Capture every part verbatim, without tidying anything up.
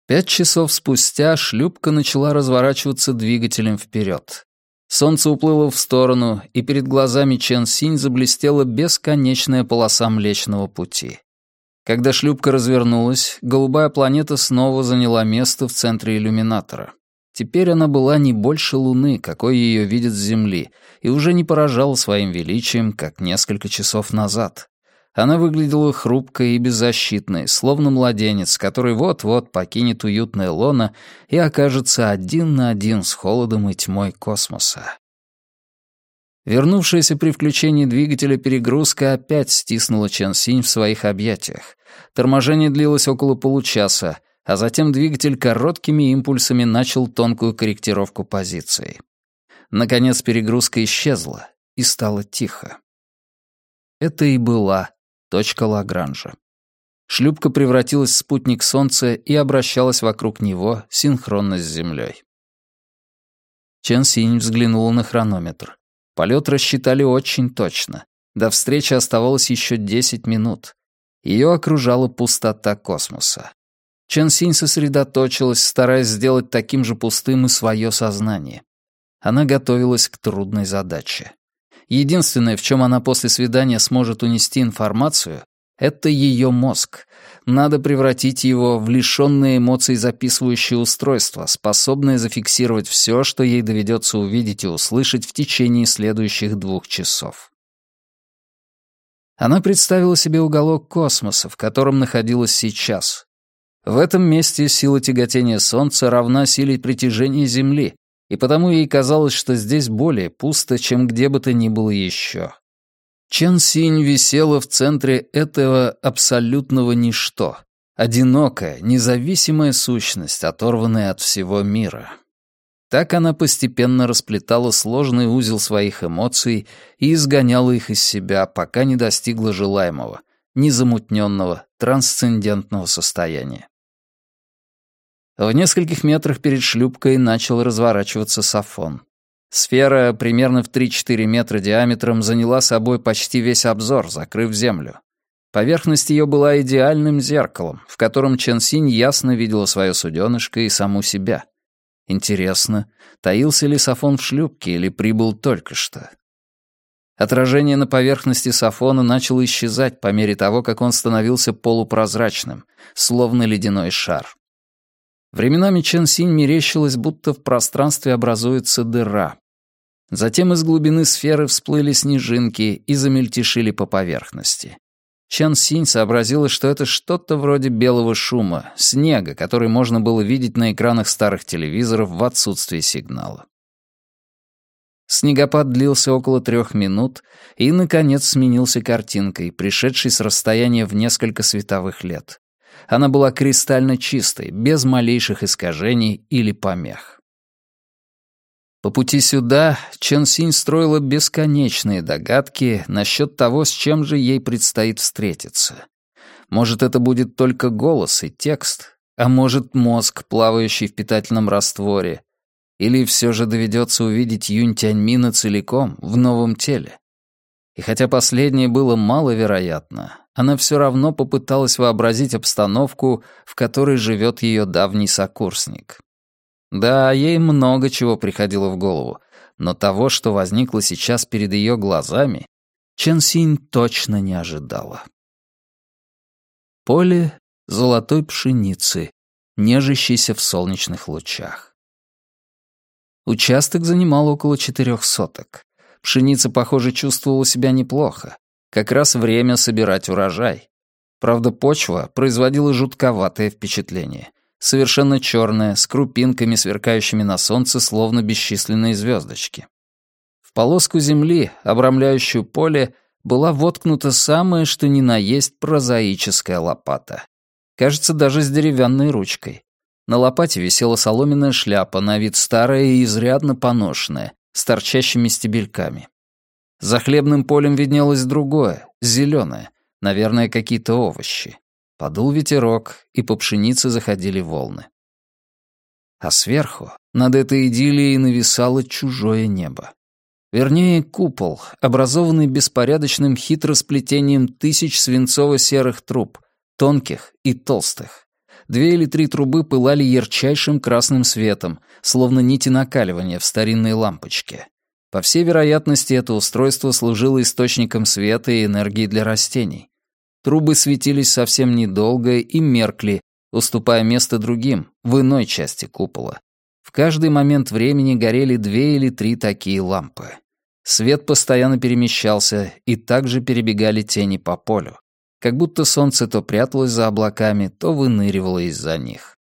Пять часов спустя шлюпка начала разворачиваться двигателем вперед. Солнце уплыло в сторону, и перед глазами Чен Синь заблестела бесконечная полоса Млечного Пути. Когда шлюпка развернулась, голубая планета снова заняла место в центре иллюминатора. Теперь она была не больше Луны, какой ее видят с Земли, и уже не поражала своим величием, как несколько часов назад. Она выглядела хрупкой и беззащитной, словно младенец, который вот-вот покинет уютное лоно и окажется один на один с холодом и тьмой космоса. Вернувшаяся при включении двигателя перегрузка опять стиснула Чен Синь в своих объятиях. Торможение длилось около получаса, а затем двигатель короткими импульсами начал тонкую корректировку позиции. Наконец перегрузка исчезла, и стало тихо. Это и была точка Лагранжа. Шлюпка превратилась в спутник Солнца и обращалась вокруг него синхронно с Землей. Чен Синь взглянула на хронометр. Полет рассчитали очень точно. До встречи оставалось еще десять минут. Ее окружала пустота космоса. Чен Синь сосредоточилась, стараясь сделать таким же пустым и свое сознание. Она готовилась к трудной задаче. Единственное, в чем она после свидания сможет унести информацию, это ее мозг. Надо превратить его в лишенное эмоций записывающее устройство, способное зафиксировать все, что ей доведется увидеть и услышать в течение следующих двух часов. Она представила себе уголок космоса, в котором находилась сейчас. В этом месте сила тяготения Солнца равна силе притяжения Земли, и потому ей казалось, что здесь более пусто, чем где бы то ни было еще. Чен Синь висела в центре этого абсолютного ничто, одинокая, независимая сущность, оторванная от всего мира. Так она постепенно расплетала сложный узел своих эмоций и изгоняла их из себя, пока не достигла желаемого, незамутненного, трансцендентного состояния. В нескольких метрах перед шлюпкой начал разворачиваться Сафон. Сфера примерно в три-четыре метра диаметром заняла собой почти весь обзор, закрыв Землю. Поверхность ее была идеальным зеркалом, в котором Чен Синь ясно видела свое суденышко и саму себя. Интересно, таился ли Сафон в шлюпке или прибыл только что? Отражение на поверхности Сафона начало исчезать по мере того, как он становился полупрозрачным, словно ледяной шар. Временами Чен Синь мерещилось, будто в пространстве образуется дыра. Затем из глубины сферы всплыли снежинки и замельтешили по поверхности. Чен Синь сообразила, что это что-то вроде белого шума, снега, который можно было видеть на экранах старых телевизоров в отсутствии сигнала. Снегопад длился около трех минут и, наконец, сменился картинкой, пришедшей с расстояния в несколько световых лет. Она была кристально чистой, без малейших искажений или помех. По пути сюда Чен Синь строила бесконечные догадки насчет того, с чем же ей предстоит встретиться. Может, это будет только голос и текст, а может, мозг, плавающий в питательном растворе, или все же доведется увидеть Юнь Тяньмина целиком, в новом теле. И хотя последнее было маловероятно, она все равно попыталась вообразить обстановку, в которой живет ее давний сокурсник. Да, ей много чего приходило в голову, но того, что возникло сейчас перед ее глазами, Чен Синь точно не ожидала. Поле золотой пшеницы, нежащейся в солнечных лучах. Участок занимал около четырех соток. Пшеница, похоже, чувствовала себя неплохо. Как раз время собирать урожай. Правда, почва производила жутковатое впечатление. Совершенно черная, с крупинками, сверкающими на солнце, словно бесчисленные звездочки. В полоску земли, обрамляющую поле, была воткнута самая что ни на есть прозаическая лопата. Кажется, даже с деревянной ручкой. На лопате висела соломенная шляпа, на вид старая и изрядно поношенная, с торчащими стебельками. За хлебным полем виднелось другое, зеленое, наверное, какие-то овощи. Подул ветерок, и по пшенице заходили волны. А сверху, над этой идиллией, нависало чужое небо. Вернее, купол, образованный беспорядочным хитросплетением тысяч свинцово-серых труб, тонких и толстых. Две или три трубы пылали ярчайшим красным светом, словно нити накаливания в старинной лампочке. По всей вероятности, это устройство служило источником света и энергии для растений. Трубы светились совсем недолго и меркли, уступая место другим, в иной части купола. В каждый момент времени горели две или три такие лампы. Свет постоянно перемещался, и также перебегали тени по полю, как будто солнце то пряталось за облаками, то выныривало из-за них.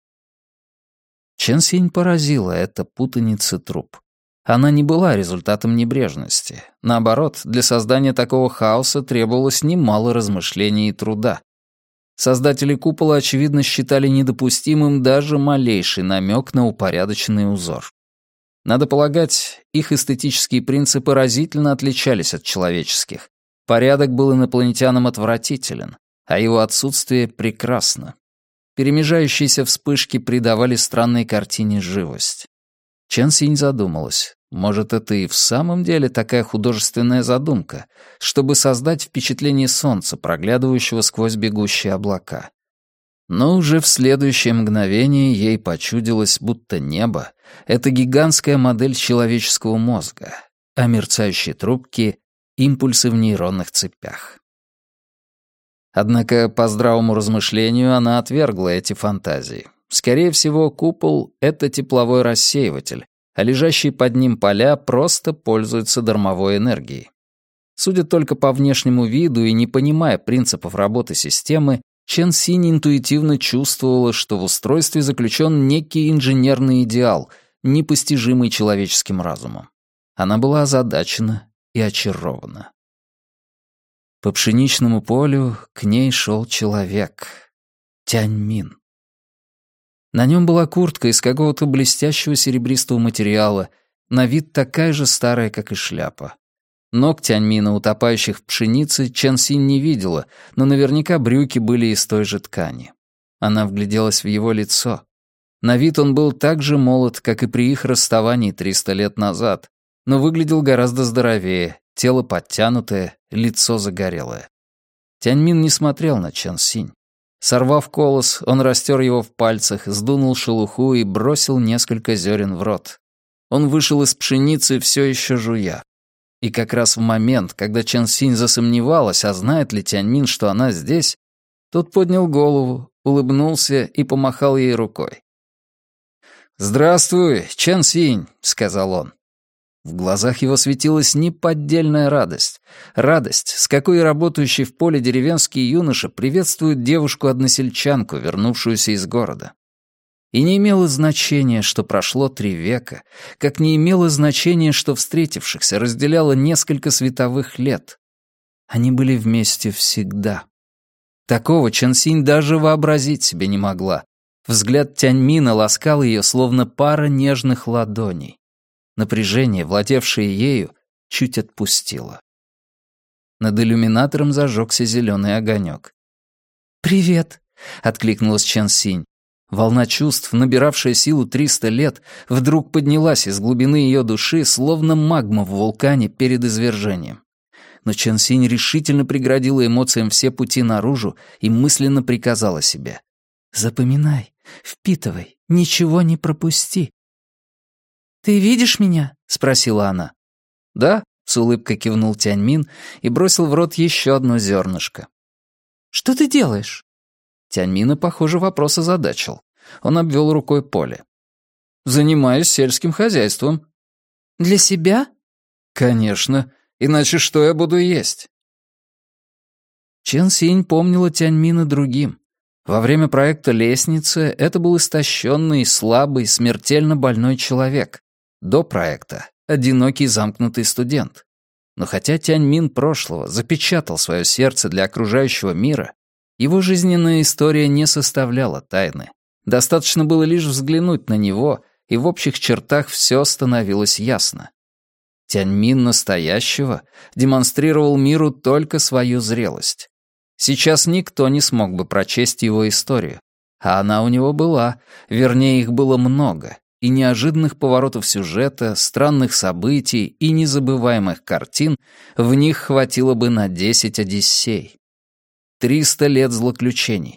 Чен Синь поразила эта путаница труб. Она не была результатом небрежности. Наоборот, для создания такого хаоса требовалось немало размышлений и труда. Создатели купола, очевидно, считали недопустимым даже малейший намек на упорядоченный узор. Надо полагать, их эстетические принципы разительно отличались от человеческих. Порядок был инопланетянам отвратителен, а его отсутствие прекрасно. Перемежающиеся вспышки придавали странной картине живость. Чен Синь задумалась, может, это и в самом деле такая художественная задумка, чтобы создать впечатление солнца, проглядывающего сквозь бегущие облака. Но уже в следующее мгновение ей почудилось, будто небо — это гигантская модель человеческого мозга, а мерцающие трубки — импульсы в нейронных цепях. Однако по здравому размышлению она отвергла эти фантазии. Скорее всего, купол — это тепловой рассеиватель, а лежащие под ним поля просто пользуются дармовой энергией. Судя только по внешнему виду и не понимая принципов работы системы, Чен Синь интуитивно чувствовала, что в устройстве заключен некий инженерный идеал, непостижимый человеческим разумом. Она была озадачена и очарована. По пшеничному полю к ней шел человек. Тяньмин. На нем была куртка из какого-то блестящего серебристого материала, на вид такая же старая, как и шляпа. Ног Тяньмина, утопающих в пшенице, Чен Синь не видела, но наверняка брюки были из той же ткани. Она вгляделась в его лицо. На вид он был так же молод, как и при их расставании триста лет назад, но выглядел гораздо здоровее, тело подтянутое, лицо загорелое. Тяньмин не смотрел на Чен Синь. Сорвав колос, он растер его в пальцах, сдунул шелуху и бросил несколько зерен в рот. Он вышел из пшеницы, все еще жуя. И как раз в момент, когда Чен Синь засомневалась, а знает ли Тяньмин, что она здесь, тот поднял голову, улыбнулся и помахал ей рукой. «Здравствуй, Чен Синь», — сказал он. В глазах его светилась неподдельная радость. Радость, с какой работающий в поле деревенский юноша приветствует девушку-односельчанку, вернувшуюся из города. И не имело значения, что прошло три века, как не имело значения, что встретившихся разделяло несколько световых лет. Они были вместе всегда. Такого Чен Синь даже вообразить себе не могла. Взгляд Тяньмина ласкал ее, словно пара нежных ладоней. Напряжение, владевшее ею, чуть отпустило. Над иллюминатором зажегся зеленый огонек. «Привет», — откликнулась Чен Синь. Волна чувств, набиравшая силу триста лет, вдруг поднялась из глубины ее души, словно магма в вулкане перед извержением. Но Чен Синь решительно преградила эмоциям все пути наружу и мысленно приказала себе: «Запоминай, впитывай, ничего не пропусти». «Ты видишь меня?» — спросила она. «Да», — с улыбкой кивнул Тяньмин и бросил в рот еще одно зернышко. «Что ты делаешь?» Тяньмина, похоже, вопрос озадачил. Он обвел рукой поле. «Занимаюсь сельским хозяйством». «Для себя?» «Конечно. Иначе что я буду есть?» Чен Синь помнила Тяньмина другим. Во время проекта «Лестница» это был истощенный, слабый, смертельно больной человек. До проекта — одинокий замкнутый студент. Но хотя Тяньмин прошлого запечатал свое сердце для окружающего мира, его жизненная история не составляла тайны. Достаточно было лишь взглянуть на него, и в общих чертах все становилось ясно. Тяньмин настоящего демонстрировал миру только свою зрелость. Сейчас никто не смог бы прочесть его историю. А она у него была, вернее, их было много, и неожиданных поворотов сюжета, странных событий и незабываемых картин в них хватило бы на десять Одиссей. Триста лет злоключений.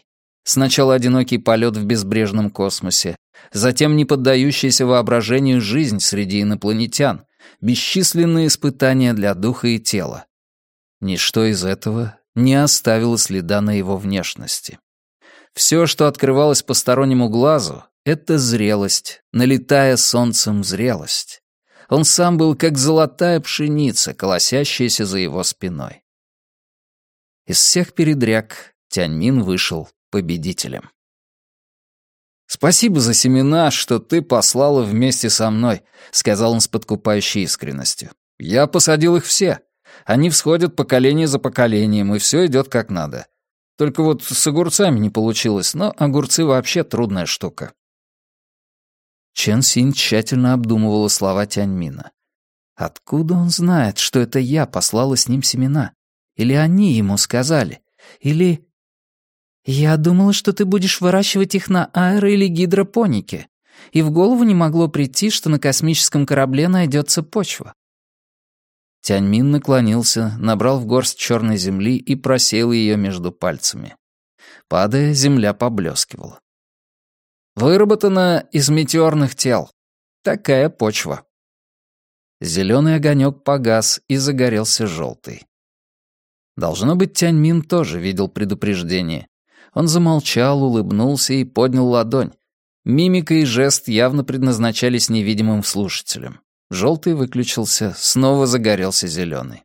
Сначала одинокий полет в безбрежном космосе, затем неподдающаяся воображению жизнь среди инопланетян, бесчисленные испытания для духа и тела. Ничто из этого не оставило следа на его внешности. Все, что открывалось постороннему глазу, — это зрелость, налитая солнцем зрелость. Он сам был как золотая пшеница, колосящаяся за его спиной. Из всех передряг Тяньмин вышел победителем. «Спасибо за семена, что ты послала вместе со мной», — сказал он с подкупающей искренностью. «Я посадил их все. Они всходят поколение за поколением, и все идет как надо. Только вот с огурцами не получилось, но огурцы вообще трудная штука». Чен Синь тщательно обдумывала слова Тяньмина. Откуда он знает, что это я послала с ним семена? Или они ему сказали? Или... «Я думала, что ты будешь выращивать их на аэро- или гидропонике, и в голову не могло прийти, что на космическом корабле найдется почва». Тяньмин наклонился, набрал в горсть черной земли и просеял ее между пальцами. Падая, земля поблескивала. «Выработана из метеорных тел. Такая почва». Зеленый огонек погас и загорелся желтый. Должно быть, Тяньмин тоже видел предупреждение. Он замолчал, улыбнулся и поднял ладонь. Мимика и жест явно предназначались невидимым слушателям. Желтый выключился, снова загорелся зеленый.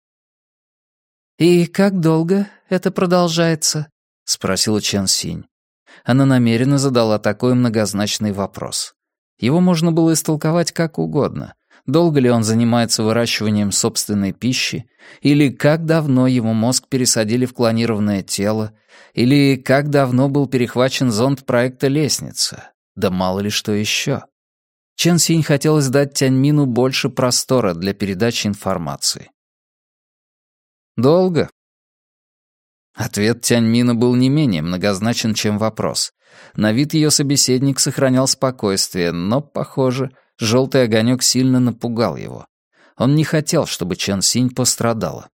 «И как долго это продолжается?» — спросила Чен Синь. Она намеренно задала такой многозначный вопрос. Его можно было истолковать как угодно. Долго ли он занимается выращиванием собственной пищи, или как давно его мозг пересадили в клонированное тело, или как давно был перехвачен зонд проекта «Лестница». Да мало ли что еще. Чен Синь хотелось дать Тяньмину больше простора для передачи информации. «Долго?» Ответ Тяньмина был не менее многозначен, чем вопрос. На вид ее собеседник сохранял спокойствие, но, похоже, желтый огонек сильно напугал его. Он не хотел, чтобы Чен Синь пострадала.